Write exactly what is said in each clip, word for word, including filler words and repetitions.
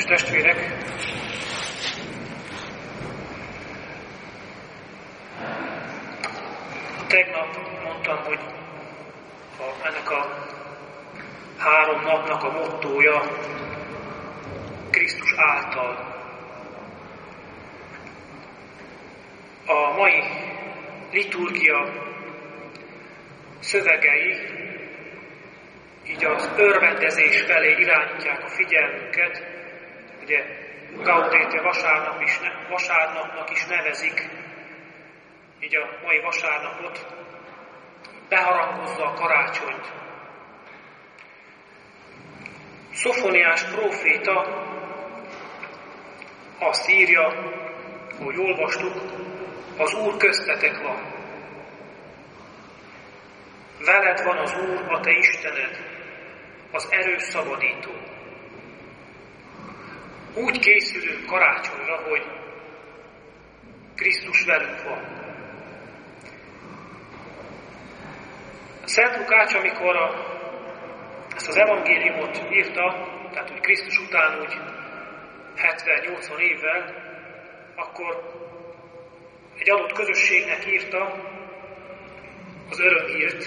Kedves testvérek, tegnap mondtam, hogy a, ennek a három napnak a mottója Krisztus által. A mai liturgia szövegei így az örvendezés felé irányítják a figyelmünket. Ugye Gaudete vasárnap is, vasárnapnak is nevezik, így a mai vasárnapot, beharangozza a karácsonyt. Szofoniás próféta azt írja, hogy olvastuk, az Úr köztetek van. Veled van az Úr, a te Istened, az erős szabadító. Úgy készülünk karácsonyra, hogy Krisztus velünk van. Szent Lukács, amikor a, ezt az evangéliumot írta, tehát hogy Krisztus után úgy hetven-nyolcvan évvel, akkor egy adott közösségnek írta az örömhírt,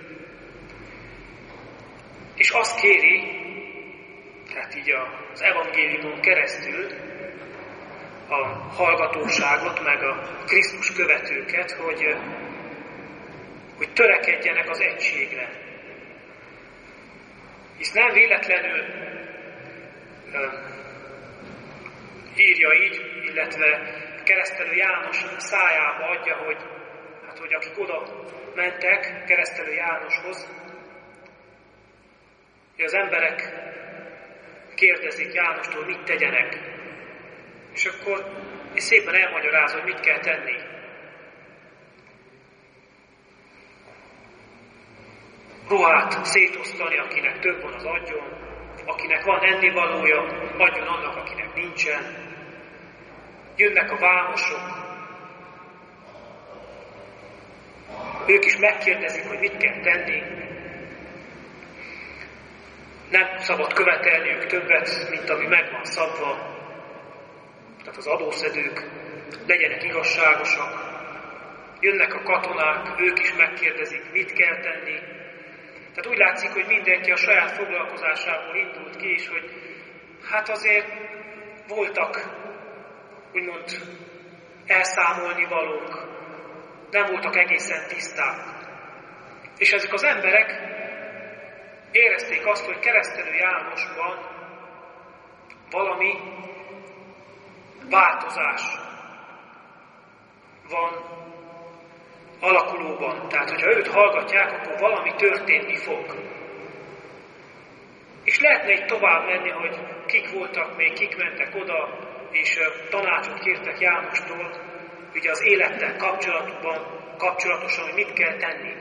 és azt kéri, tehát így az evangéliumon keresztül a hallgatóságot, meg a Krisztus követőket, hogy, hogy törekedjenek az egységre. Hisz nem véletlenül ö, írja így, illetve Keresztelő János szájába adja, hogy, hát, hogy akik oda mentek Keresztelő Jánoshoz, hogy az emberek kérdezik Jánostól, mit tegyenek. És akkor és szépen elmagyaráz, hogy mit kell tenni. Ruhát szétosztani, akinek több van, az adjon. Akinek van ennivalója, adjon annak, akinek nincsen. Jönnek a vámosok. Ők is megkérdezik, hogy mit kell tenni. Nem szabad követelniük többet, mint ami meg van szabva. Tehát az adószedők legyenek igazságosak. Jönnek a katonák, ők is megkérdezik, mit kell tenni. Tehát úgy látszik, hogy mindenki a saját foglalkozásából indult ki, és hogy hát azért voltak, úgymond elszámolni valók, nem voltak egészen tiszták. És ezek az emberek érezték azt, hogy Keresztelő Jánosban valami változás van alakulóban. Tehát, hogyha őt hallgatják, akkor valami történni fog. És lehetne így tovább menni, hogy kik voltak még, kik mentek oda, és tanácsot kértek Jánostól, ugye az élettel kapcsolatban, kapcsolatosan, hogy mit kell tenni.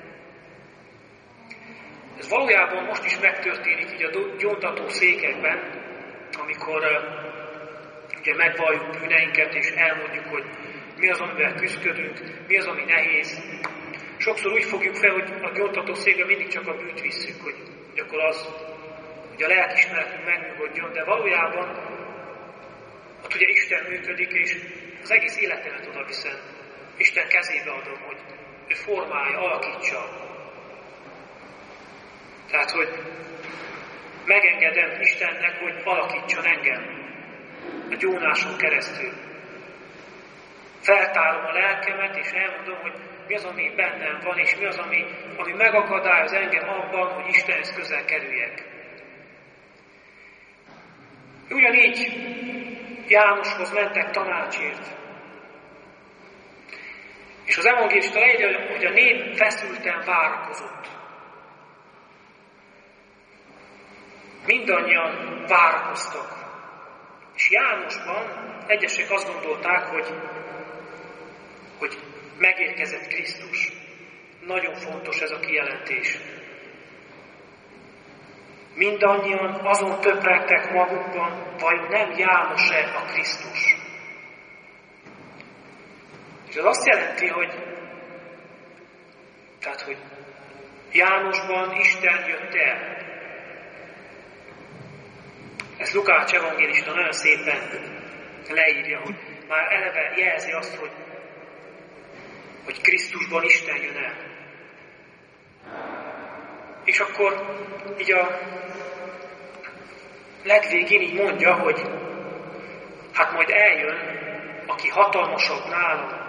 Ez valójában most is megtörténik így a gyóntató székekben, amikor uh, ugye megvalljuk bűneinket, és elmondjuk, hogy mi az, amivel küzdködünk, mi az, ami nehéz. Sokszor úgy fogjuk fel, hogy a gyóntató székben mindig csak a bűnt visszük, hogy, hogy akkor az, hogy a lelkiismeretünk megnyugodjon, de valójában ott ugye Isten működik, és az egész életemet oda viszem. Isten kezébe adom, hogy ő formálja, alakítsa. Tehát, hogy megengedem Istennek, hogy alakítson engem a gyónáson keresztül. Feltárom a lelkemet, és elmondom, hogy mi az, ami bennem van, és mi az, ami, ami megakadályoz engem abban, hogy Istenhez közel kerüljek. Ugyanígy Jánoshoz mentek tanácsért. És az evangélista leírja, hogy a nép feszülten várakozott. Mindannyian várakoztak. És Jánosban egyesek azt gondolták, hogy, hogy megérkezett Krisztus. Nagyon fontos ez a kijelentés. Mindannyian azon töprengtek magukban, vagy nem János-e a Krisztus. És ez azt jelenti, hogy tehát, hogy Jánosban Isten jött el. Ezt Lukács evangélista nagyon szépen leírja, hogy már eleve jelzi azt, hogy, hogy Krisztusban Isten jön el. És akkor így a legvégén így mondja, hogy hát majd eljön, aki hatalmasabb nálam.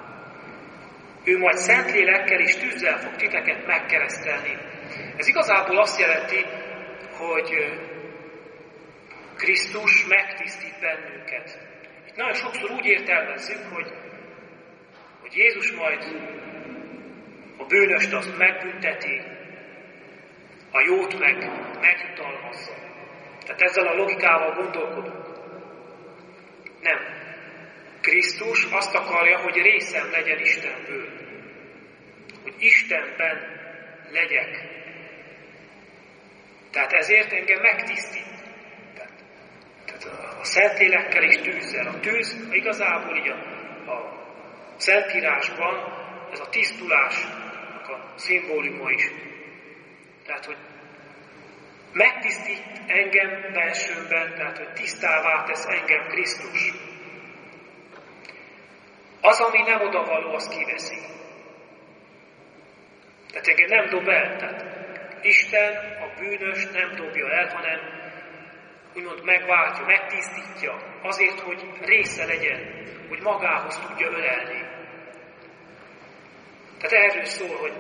Ő majd Szentlélekkel és tűzzel fog titeket megkeresztelni. Ez igazából azt jelenti, hogy Krisztus megtisztít bennünket. Itt nagyon sokszor úgy értelmezzük, hogy, hogy Jézus majd a bűnöst azt megbünteti, a jót meg megjutalmazza. Tehát ezzel a logikával gondolkodunk. Nem. Krisztus azt akarja, hogy részem legyen Istenből. Hogy Istenben legyek. Tehát ezért engem megtisztít. Tehát, tehát a Szentlélekkel és tűzzel. A tűz igazából így a, a Szentírásban ez a tisztulásnak a szimbóluma is. Tehát, hogy megtisztít engem belsőmben, tehát, hogy tisztává tesz engem Krisztus. Az, ami nem odavaló, az kiveszi. Tehát engem nem dob el. Tehát Isten a bűnöst nem dobja el, hanem úgymond megváltja, megtisztítja. Azért, hogy része legyen, hogy magához tudja ölelni. Tehát erről szól, hogy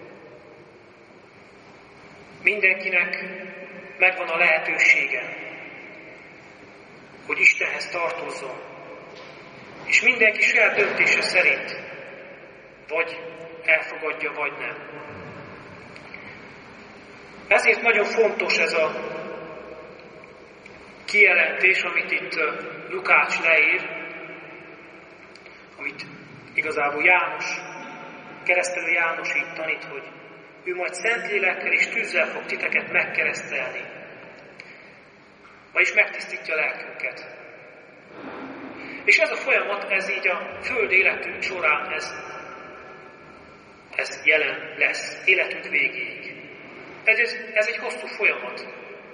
mindenkinek megvan a lehetősége, hogy Istenhez tartozzon. És mindenki saját döntése szerint vagy elfogadja, vagy nem. Ezért nagyon fontos ez a kijelentés, amit itt Lukács leír, amit igazából János, keresztelő János így tanít, hogy ő majd Szentlélekkel és tűzzel fog titeket megkeresztelni. Vagyis megtisztítja a lelkünket. És ez a folyamat, ez így a föld életünk során, ez, ez jelen lesz, életünk végéig. Ez, ez egy hosszú folyamat.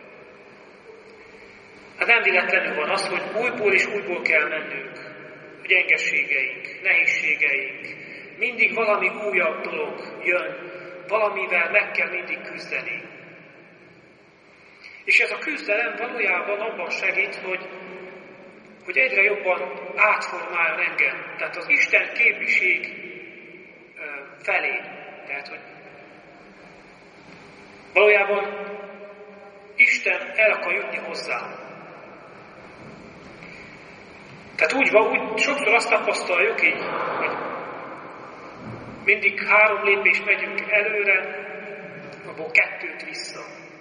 Hát nem véletlenül van az, hogy újból és újból kell mennünk. A gyengeségeink, nehézségeink, mindig valami újabb dolog jön, valamivel meg kell mindig küzdeni. És ez a küzdelem valójában abban segít, hogy, hogy egyre jobban átformáljon engem. Tehát az Isten képviség felé. Tehát, hogy valójában Isten el akar jutni hozzám. Tehát úgy van, úgy sokszor azt tapasztaljuk így, hogy mindig három lépést megyünk előre, abból kettőt vissza.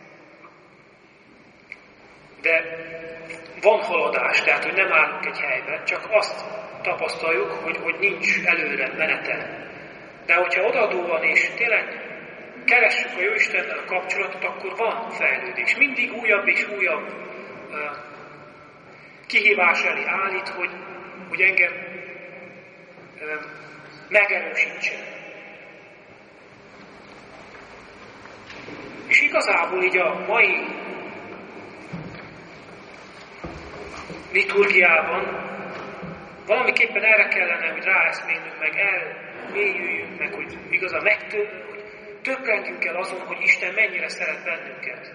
De van haladás, tehát hogy nem állunk egy helyben, csak azt tapasztaljuk, hogy, hogy nincs előre menete. De hogyha odaadó van, és tényleg keressük a Jóistennel a kapcsolatot, akkor van fejlődés. Mindig újabb és újabb uh, kihívás elé állít, hogy, hogy engem uh, megerősítsen. És igazából így a mai liturgiában valamiképpen erre kellene, hogy ráeszmélnünk, meg elmélyüljünk, meg hogy igazán megtöbb, hogy töprengjünk el azon, hogy Isten mennyire szeret bennünket.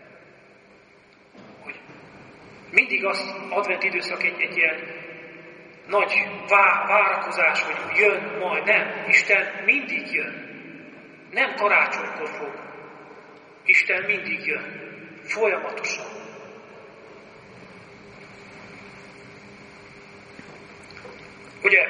Hogy mindig az advent időszak egy, egy ilyen nagy vá, várakozás, hogy jön majd. Nem, Isten mindig jön. Nem karácsonykor fog. Isten mindig jön. Folyamatosan. Ugye,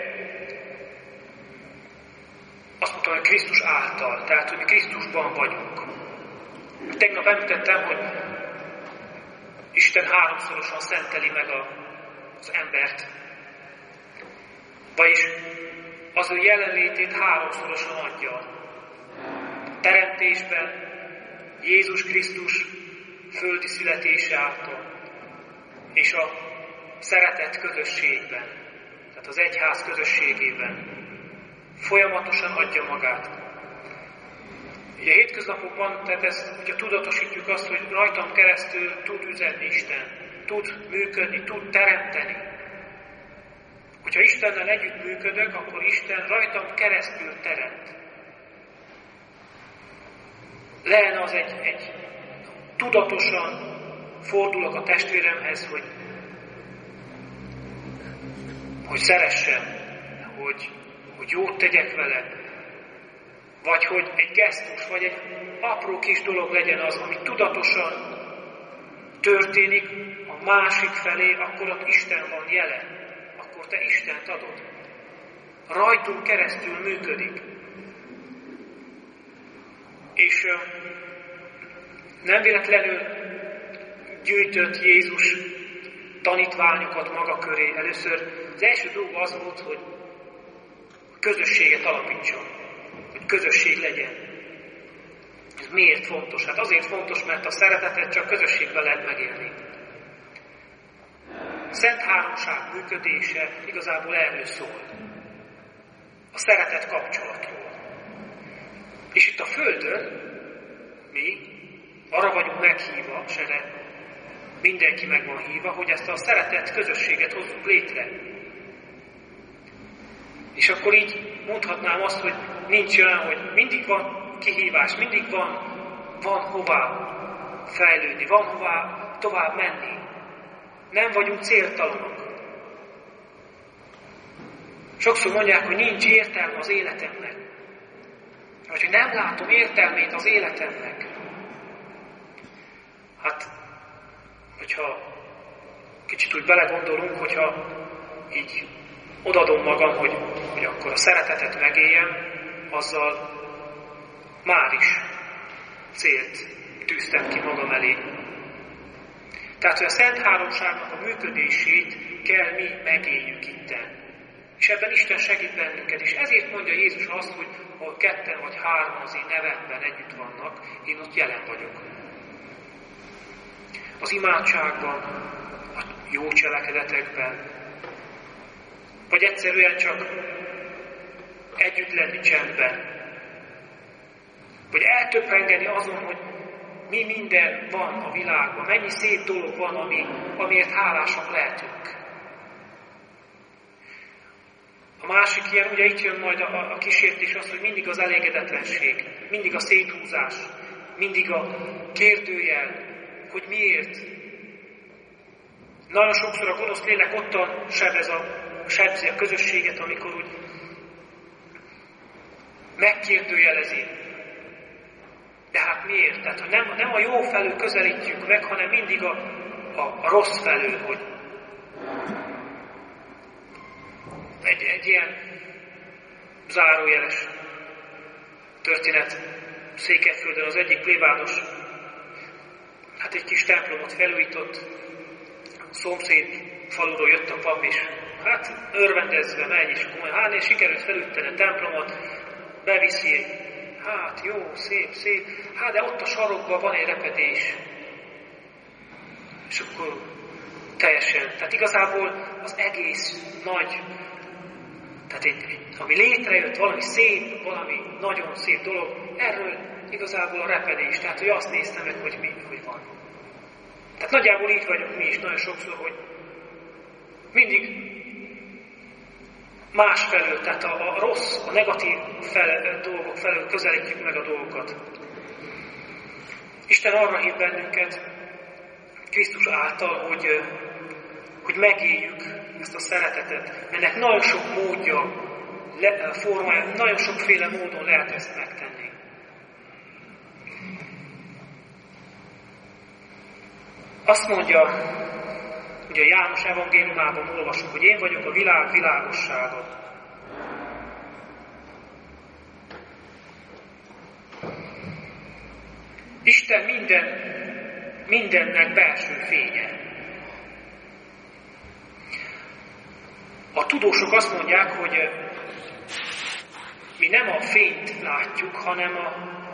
azt mondtam, hogy Krisztus által, tehát, hogy mi Krisztusban vagyunk. Tegnap említettem, hogy Isten háromszorosan szenteli meg a, az embert. Vagyis az ő jelenlétét háromszorosan adja. Teremtésben, Jézus Krisztus földi születése által, és a szeretet közösségben, tehát az egyház közösségében folyamatosan adja magát. Ugye a hétköznapokban, tehát ezt, hogyha tudatosítjuk azt, hogy rajtam keresztül tud üzenni Isten, tud működni, tud teremteni. Hogyha Istennel együtt működök, akkor Isten rajtam keresztül teremt. Lehen az egy, egy tudatosan fordulok a testvéremhez, hogy, hogy szeressem, hogy, hogy jót tegyek vele, vagy hogy egy gesztus, vagy egy apró kis dolog legyen az, ami tudatosan történik a másik felé, akkor ott Isten van jelen, akkor te Istent adod. Rajtunk keresztül működik. És nem véletlenül gyűjtött Jézus tanítványokat maga köré. Először az első dolga az volt, hogy közösséget alapítson, hogy közösség legyen. Ez miért fontos? Hát azért fontos, mert a szeretetet csak közösségben lehet megélni. A Szent Háromság működése igazából erről szól. A szeretet kapcsolatról. És itt a Földön mi arra vagyunk meghívva, s erre mindenki meg van hívva, hogy ezt a szeretet közösséget hozzuk létre. És akkor így mondhatnám azt, hogy nincs olyan, hogy mindig van kihívás, mindig van, van hová fejlődni, van hová tovább menni. Nem vagyunk céltalanok. Sokszor mondják, hogy nincs értelme az életemnek. Vagy hogy nem látom értelmét az életemnek. Hát, hogyha kicsit úgy belegondolunk, hogyha így odadom magam, hogy, hogy akkor a szeretetet megéljem, azzal már is célt tűztem ki magam elé. Tehát, hogy a Szent Háromságnak a működését kell mi megéljük itten. És ebben Isten segít bennünket. És ezért mondja Jézus azt, hogy ahol ketten vagy hárman az én nevemben együtt vannak, én ott jelen vagyok. Az imádságban, a jó cselekedetekben, vagy egyszerűen csak együtt lenni csendben, vagy eltöprengeni azon, hogy mi minden van a világban, mennyi szép dolog van, ami, amiért hálásak lehetünk. A másik ilyen, ugye itt jön majd a, a kísértés az, hogy mindig az elégedetlenség, mindig a széthúzás, mindig a kérdőjel, hogy miért. Nagyon sokszor a gonosz lélek ottan sebez a, sebzi a közösséget, amikor úgy megkérdőjelezi. De hát miért? Tehát, hogy nem, nem a jó felől közelítjük meg, hanem mindig a, a, a rossz felől, hogy egy, egy ilyen zárójeles történet Székelyföldön az egyik plébános, hát egy kis templomot felújított, a szomszéd faluról jött a pap is, hát örvendezve megy, és akkor hát és sikerült felújítani a templomot, beviszi, hát jó, szép, szép, hát de ott a sarokban van egy repedés. És akkor teljesen, tehát igazából az egész nagy, tehát egy, egy, ami létrejött, valami szép, valami nagyon szép dolog, erről igazából a repedés, tehát hogy azt néztem meg, hogy mi, hogy van. Tehát nagyjából így vagyunk mi is nagyon sokszor, hogy mindig másfelől, tehát a, a rossz, a negatív fel, dolgok felől közelítjük meg a dolgokat. Isten arra hív bennünket, Krisztus által, hogy, hogy megéljük ezt a szeretetet. Ennek nagyon sok módja, le, formája, nagyon sokféle módon lehet ezt megtenni. Azt mondja, ugye János evangéliumában olvasunk, hogy én vagyok a világ világossága. Isten minden, mindennek belső fénye. A tudósok azt mondják, hogy mi nem a fényt látjuk, hanem a,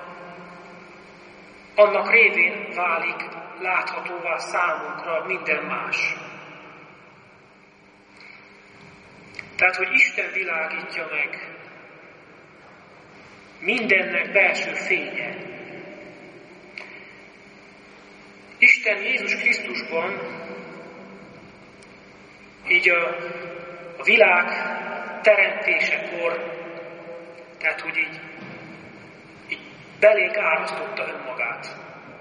annak révén válik láthatóvá számunkra minden más. Tehát, hogy Isten világítja meg mindennek belső fénye. Isten Jézus Krisztusban így a, a világ teremtésekor, tehát hogy így, így belénk árasztotta önmagát.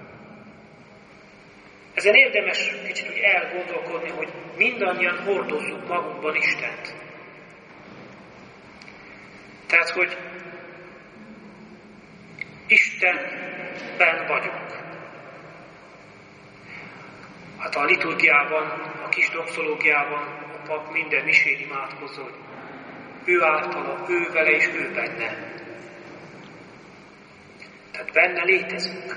Ezen érdemes kicsit úgy elgondolkodni, hogy mindannyian hordozzuk magunkban Istent. Tehát, hogy Istenben vagyunk. Hát a liturgiában, a kis doxológiában a pap minden misén imádkozó, hogy ő általa, ő vele és ő benne. Tehát benne létezünk.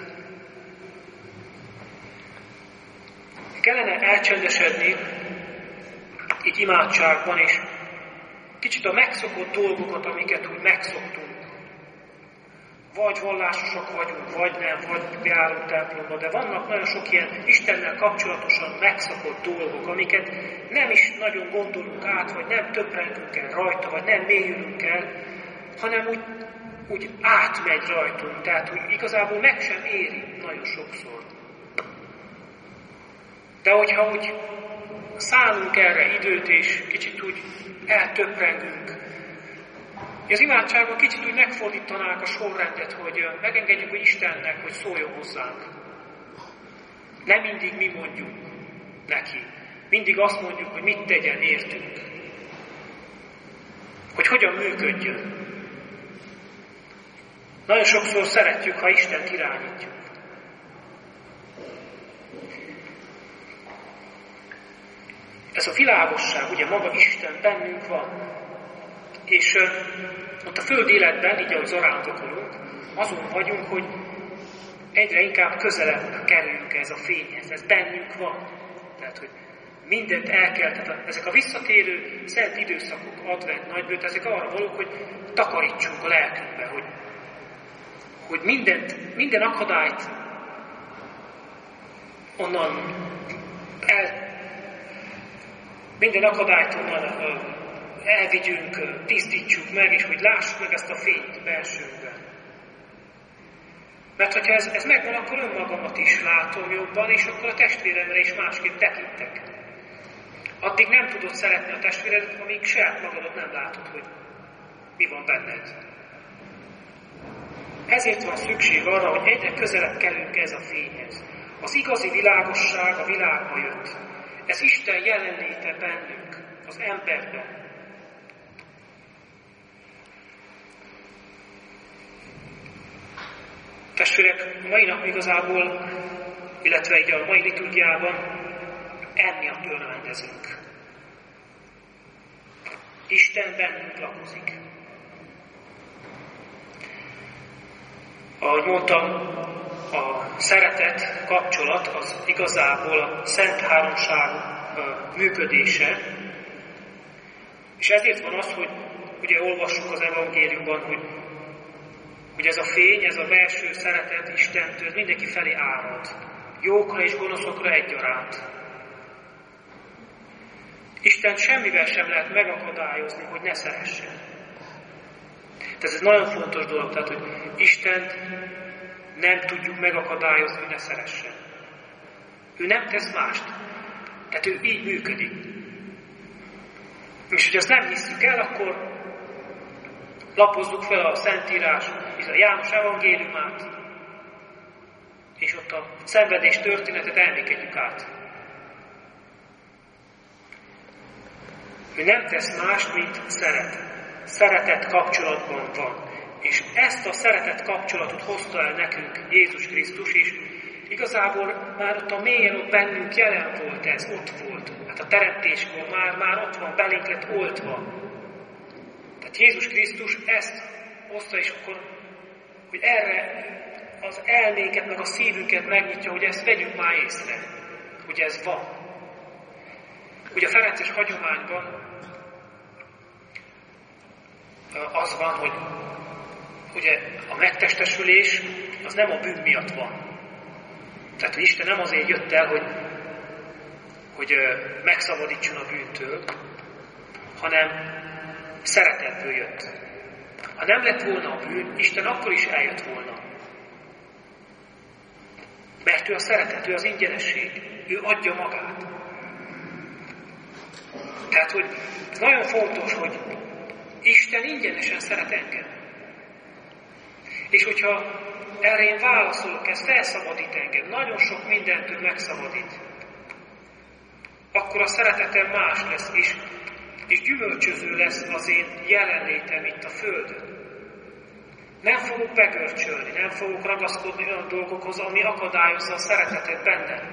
Kellene elcsendesedni így imádságban, és kicsit a megszokott dolgokat, amiket úgy megszoktunk. Vagy vallásosok vagyunk, vagy nem, vagy járunk templomba, de vannak nagyon sok ilyen Istennel kapcsolatosan megszokott dolgok, amiket nem is nagyon gondolunk át, vagy nem töprengünk el rajta, vagy nem mélyülünk el, hanem úgy, úgy átmegy rajtunk, tehát úgy igazából meg sem éri nagyon sokszor. De hogyha úgy szánunk erre időt, és kicsit úgy eltöprengünk, az imádságban kicsit úgy megfordítanák a sorrendet, hogy megengedjük, hogy Istennek, hogy szóljon hozzánk. Nem mindig mi mondjuk neki. Mindig azt mondjuk, hogy mit tegyen értünk. Hogy hogyan működjön. Nagyon sokszor szeretjük, ha Istent irányítjuk. Ez a világosság, ugye maga Isten bennünk van. És uh, ott a föld életben, így ahogy zarándokolunk, azon vagyunk, hogy egyre inkább közelebb kerüljünk ez a fényhez, ez bennünk van. Tehát, hogy mindent el kell, tehát ezek a visszatérő szent időszakok, advent, nagybőt, ezek arra valók, hogy takarítsunk a lelkünkbe, hogy, hogy mindent, minden akadályt onnan el, minden akadályt onnan uh, elvigyünk, tisztítsuk meg, és hogy lássuk meg ezt a fényt belsőnkben. Mert hogyha ez, ez megvan, akkor önmagamat is látom jobban, és akkor a testvéremre is másképp tekintek. Addig nem tudod szeretni a testvéredet, amíg saját magadat nem látod, hogy mi van benned. Ezért van szükség arra, hogy egyre közelebb kerülünk ez a fényhez. Az igazi világosság a világba jött. Ez Isten jelenléte bennünk, az emberben. Testvérek, a mai nap igazából, illetve így a mai liturgiában emiatt örvendezünk. Isten bennünk lakozik. Ahogy mondtam, a szeretet kapcsolat az igazából a Szent Háromság működése, és ezért van az, hogy ugye olvassuk az evangéliumban, hogy hogy ez a fény, ez a belső szeretet Istentől mindenki felé árad. Jókra és gonoszokra egyaránt. Istent semmivel sem lehet megakadályozni, hogy ne szeressen. Tehát ez nagyon fontos dolog, tehát, hogy Istent nem tudjuk megakadályozni, hogy ne szeressen. Ő nem tesz mást. Tehát ő így működik. És hogy azt nem hiszük el, akkor lapozzuk fel a Szentírás, a János evangéliumát, és ott a szenvedés történetet elmékedjük át. Ő nem tesz mást, mint szeret. Szeretet kapcsolatban van. És ezt a szeretet kapcsolatot hozta el nekünk Jézus Krisztus, és igazából már ott a mélyen ott bennünk jelen volt ez, ott volt. Hát a teremtéskor már, már ott van, belénk lett oltva. Tehát Jézus Krisztus ezt hozta, és akkor, hogy erre az elménket, meg a szívünket megnyitja, hogy ezt vegyük már észre, hogy ez van. Ugye a ferences hagyományban az van, hogy ugye a megtestesülés az nem a bűn miatt van. Tehát, hogy Isten nem azért jött el, hogy, hogy megszabadítson a bűntől, hanem szeretetből jött. Ha nem lett volna a bűn, Isten akkor is eljött volna. Mert ő a szeretet, ő az ingyenesség, ő adja magát. Tehát, hogy ez nagyon fontos, hogy Isten ingyenesen szeret engem. És hogyha erre én válaszolok, ez felszabadít engem, nagyon sok mindentől megszabadít, akkor a szeretetem más lesz, és, és gyümölcsöző lesz az én jelenlétem itt a Földön. Nem fogok begörcsölni, nem fogok ragaszkodni olyan dolgokhoz, ami akadályozza a szeretetet bennem.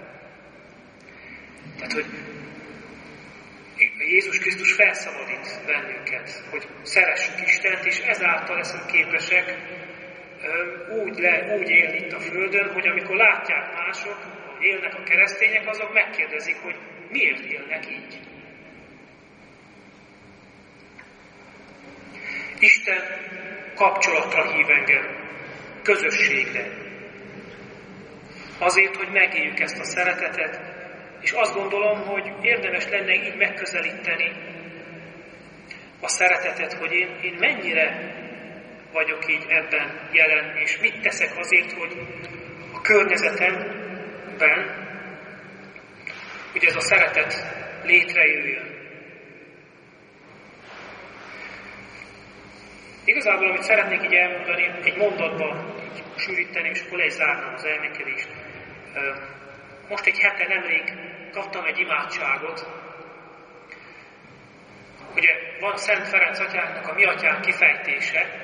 Tehát, hogy Jézus Krisztus felszabadít bennünket, hogy szeressük Istent, és ezáltal leszünk képesek úgy, le, úgy élni itt a Földön, hogy amikor látják mások, hogy élnek a keresztények, azok megkérdezik, hogy miért élnek így. Isten kapcsolatra hív engem, közösségre. Azért, hogy megéljük ezt a szeretetet, és azt gondolom, hogy érdemes lenne így megközelíteni a szeretetet, hogy én, én mennyire vagyok így ebben jelen, és mit teszek azért, hogy a környezetemben, hogy ez a szeretet létrejöjjön. Igazából, amit szeretnék így elmondani, egy mondatban így sűríteni, és akkor le is zárnám az elmékedést. Most egy hete nemrég kaptam egy imádságot. Ugye van Szent Ferenc atyánknak a mi atyánk kifejtése,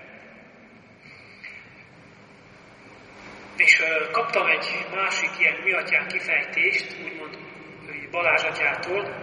és kaptam egy másik ilyen mi atyánk kifejtést, úgymond Balázs atyától.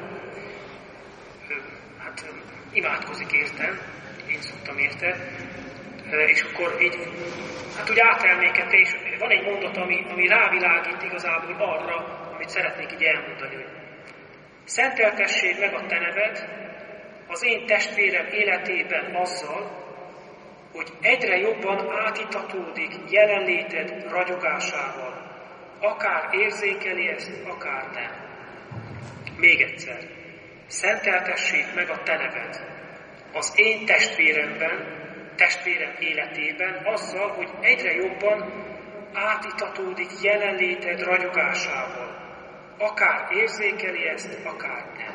Hát imádkozik értem, én szoktam érte, és akkor így, hát úgy átelmékedte, és van egy mondat, ami, ami rávilágít igazából arra, amit szeretnék így elmondani, hogy szenteltessék meg a te neved az én testvérem életében azzal, hogy egyre jobban átitatódik jelenléted ragyogásával, akár érzékeli ezt, akár nem. Még egyszer, szenteltessék meg a te neved az én testvéremben, testvérem életében azzal, hogy egyre jobban átitatódik jelenléted ragyogásával. Akár érzékeli ezt, akár nem.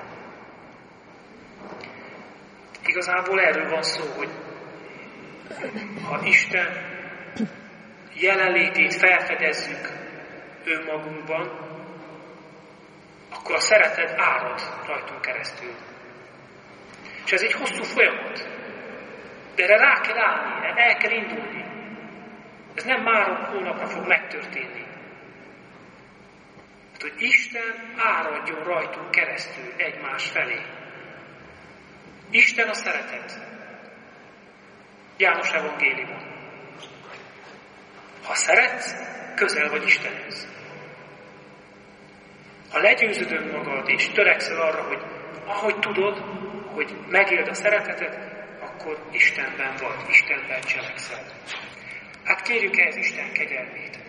Igazából erről van szó, hogy ha Isten jelenlétét felfedezzük önmagunkban, akkor a szeretet árad rajtunk keresztül. És ez egy hosszú folyamat. De erre rá kell állni, el kell indulni. Ez nem máról hónapra fog megtörténni. Hát, hogy Isten áradjon rajtunk keresztül egymás felé. Isten a szeretet. János evangéliumban. Ha szeretsz, közel vagy Istenhez. Ha legyőzöd önmagad és törekszel arra, hogy ahogy tudod, hogy megéld a szeretetet, akkor Istenben vagy, Istenben cselekszel. Hát kérjük ehhez Isten kegyelmét.